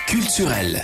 culturel.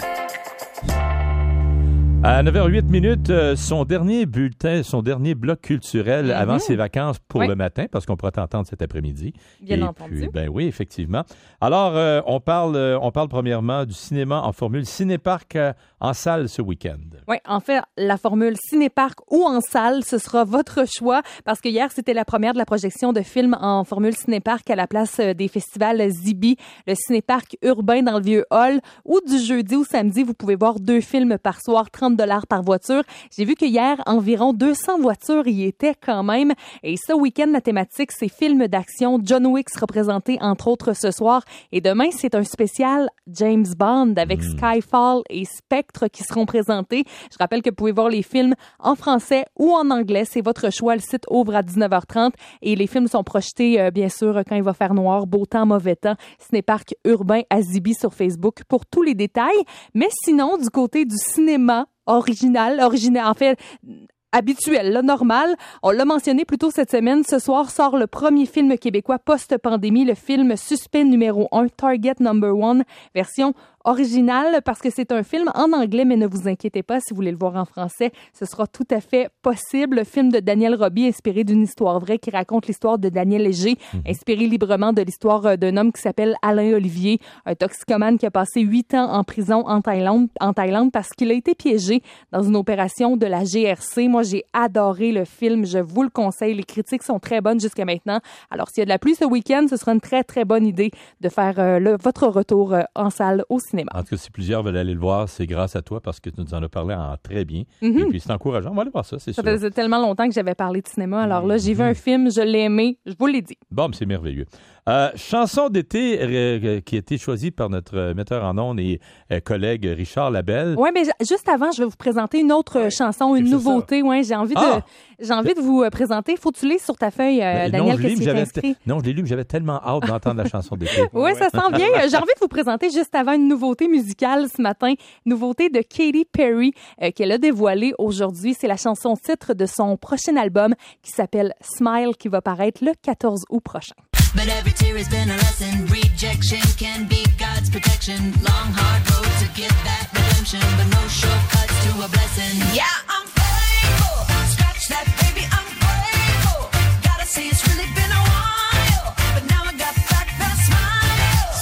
À 9h08, son dernier bulletin, son dernier bloc culturel avant ses vacances pour le matin, parce qu'on pourra t'entendre cet après-midi. Bien entendu. Puis, ben oui, effectivement. Alors, on parle premièrement du cinéma en formule Cinéparc en salle ce week-end. Oui, en fait, la formule Cinéparc ou en salle, ce sera votre choix, parce que hier, c'était la première de la projection de films en formule Cinéparc à la place des festivals Zibi, le Cinéparc urbain dans le Vieux-Hall, où du jeudi au samedi, vous pouvez voir 2 films par soir, $30 par voiture. J'ai vu que hier, environ 200 voitures y étaient quand même. Et ce week-end, la thématique, c'est films d'action. John Wick sera présenté, entre autres, ce soir. Et demain, c'est un spécial James Bond avec Skyfall et Spectre qui seront présentés. Je rappelle que vous pouvez voir les films en français ou en anglais. C'est votre choix. Le site ouvre à 19h30 et les films sont projetés, bien sûr, quand il va faire noir, beau temps, mauvais temps. Cinéparc urbain à Zibi sur Facebook pour tous les détails. Mais sinon, du côté du cinéma, original, en fait, habituel, là, normal. On l'a mentionné plus tôt cette semaine. Ce soir sort le premier film québécois post-pandémie, le film Suspect numéro 1, Target Number 1, version original parce que c'est un film en anglais, mais ne vous inquiétez pas, si vous voulez le voir en français, ce sera tout à fait possible. Le film de Daniel Roby, inspiré d'une histoire vraie qui raconte l'histoire de Daniel Léger, inspiré librement de l'histoire d'un homme qui s'appelle Alain Olivier, un toxicomane qui a passé 8 ans en prison en Thaïlande parce qu'il a été piégé dans une opération de la GRC. Moi, j'ai adoré le film, je vous le conseille. Les critiques sont très bonnes jusqu'à maintenant. Alors, s'il y a de la pluie ce week-end, ce sera une très, très bonne idée de faire votre retour en salle au cinéma. En tout cas, si plusieurs veulent aller le voir, c'est grâce à toi parce que tu nous en as parlé en très bien. Et puis, c'est encourageant. On va aller voir ça, c'est sûr. Ça faisait tellement longtemps que j'avais parlé de cinéma. Alors là, j'ai vu un film, je l'ai aimé, je vous l'ai dit. Bon, c'est merveilleux. Chanson d'été qui a été choisie par notre metteur en ondes et collègue Richard Labelle. Oui, mais juste avant, je vais vous présenter une autre chanson, une nouveauté. Ouais, j'ai envie de vous présenter. Faut que tu lises sur ta feuille, Daniel, que tu es inscrit. Non, je l'ai lu, mais j'avais tellement hâte d'entendre la chanson d'été. Oui, ça sent bien. J'ai envie de vous présenter juste avant une nouveauté musicale ce matin. Nouveauté de Katy Perry qu'elle a dévoilée aujourd'hui. C'est la chanson titre de son prochain album qui s'appelle Smile qui va paraître le 14 août prochain. But every tear has been a lesson. Rejection can be God's protection. Long, hard road to get that redemption, but no shortcuts to a blessing. Yeah, I'm grateful. Scratch that, baby, I'm grateful. Gotta say it's really been a while, but now I got back that smile.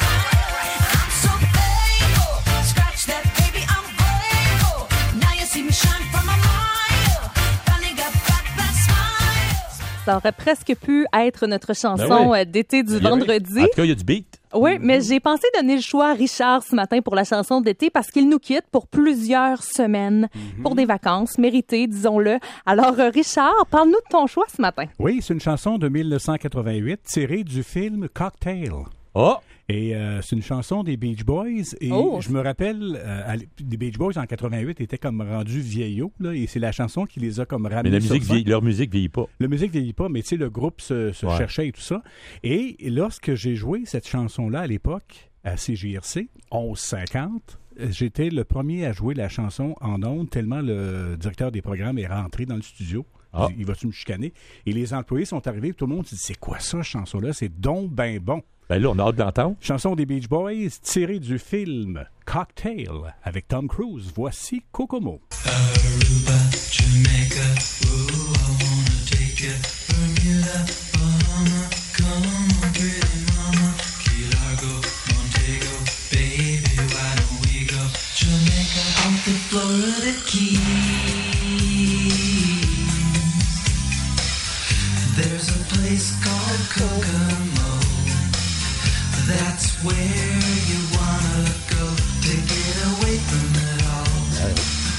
I'm so thankful. Scratch that, baby, I'm grateful. Now you see me shine from a mile. Finally got back that smile. Ça aurait presque pu être notre chanson d'été du vendredi. En tout cas, il y a du beat. Oui, mais j'ai pensé donner le choix à Richard ce matin pour la chanson d'été parce qu'il nous quitte pour plusieurs semaines pour des vacances méritées, disons-le. Alors, Richard, parle-nous de ton choix ce matin. Oui, c'est une chanson de 1988 tirée du film Cocktail. Oh! Et c'est une chanson des Beach Boys. Et je me rappelle, les Beach Boys en 88 étaient comme rendus vieillots, là, et c'est la chanson qui les a comme ramenés. Mais leur musique vieillit pas. La musique vieillit pas, mais tu sais, le groupe se cherchait et tout ça. Et lorsque j'ai joué cette chanson-là à l'époque, à CJRC, 1150, j'étais le premier à jouer la chanson en ondes, tellement le directeur des programmes est rentré dans le studio. Il va-tu me chicaner? Et les employés sont arrivés, tout le monde s'est dit, c'est quoi ça, cette chanson-là? C'est donc ben bon. Ben là, on a hâte d'entendre. Chanson des Beach Boys tirée du film Cocktail avec Tom Cruise. Voici Kokomo. Aruba, Jamaica, ooh, I wanna take you. Bermuda, Bahama, come on, pretty mama. Key Largo, Montego, baby, why don't we go? Jamaica, off the Florida Keys. There's a place called Kokomo. That's where you wanna go to get away from it all.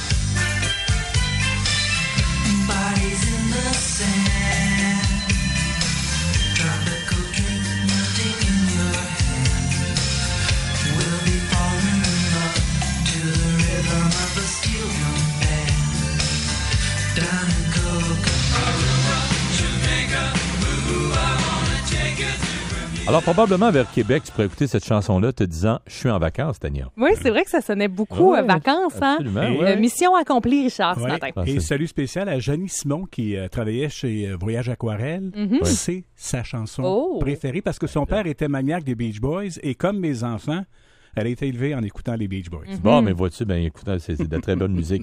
Bodies in the sand, tropical drink melting in your hand. We'll be falling in love to the rhythm of a steel drum band. Down in Kokomo, Jamaica, ooh, I wanna take it. Alors, probablement vers Québec, tu pourrais écouter cette chanson-là te disant « Je suis en vacances, Tania ». Oui, c'est vrai que ça sonnait beaucoup vacances. Absolument, hein? Mission accomplie, Richard, ce matin. Et salut spécial à Janie Simon qui travaillait chez Voyage Aquarelle. C'est sa chanson préférée parce que son père était maniaque des Beach Boys et comme mes enfants, Elle a été élevée en écoutant les Beach Boys. Bon, mais vois-tu, écoute, c'est de la très bonne musique.